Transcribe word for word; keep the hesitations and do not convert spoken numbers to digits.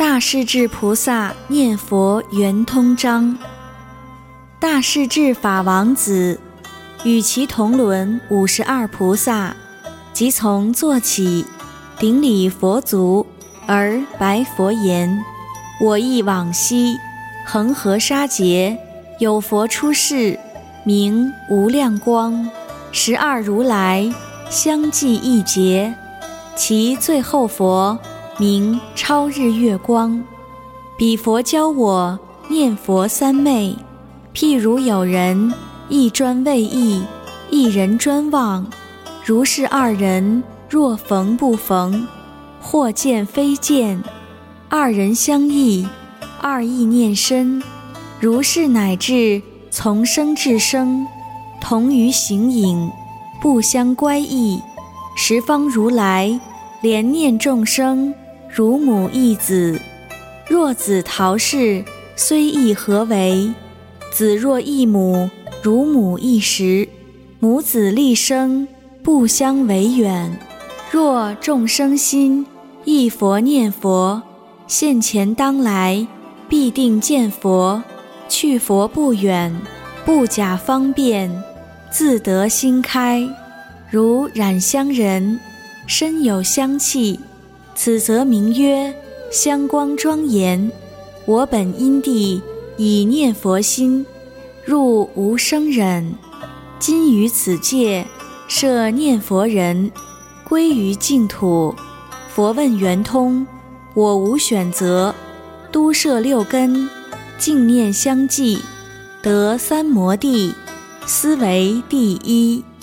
大势至菩萨念佛圆通章。大势至法王子与其同伦五十二菩萨，即从坐起，顶礼佛足，而白佛言：我忆往昔恒河沙劫，有佛出世，名无量光，十二如来相继一劫，其最后佛名超日月光。彼佛教我念佛三昧，譬如有人一专为意，一人专忘，如是二人若逢不逢，或见非见，二人相忆，二意念深，如是乃至从生至生，同于形影，不相乖异。十方如来怜念众生，如母忆子。若子逃世，虽亦何为？子若忆母，如母忆时。母子立生，不相为远。若众生心忆佛念佛，现前当来，必定见佛。去佛不远，不假方便，自得心开。如染香人，身有香气，此则名曰香光庄严。我本因地以念佛心，入无生忍。今于此界设念佛人，归于净土。佛问圆通，我无选择，都摄六根，净念相继，得三摩地，斯为第一。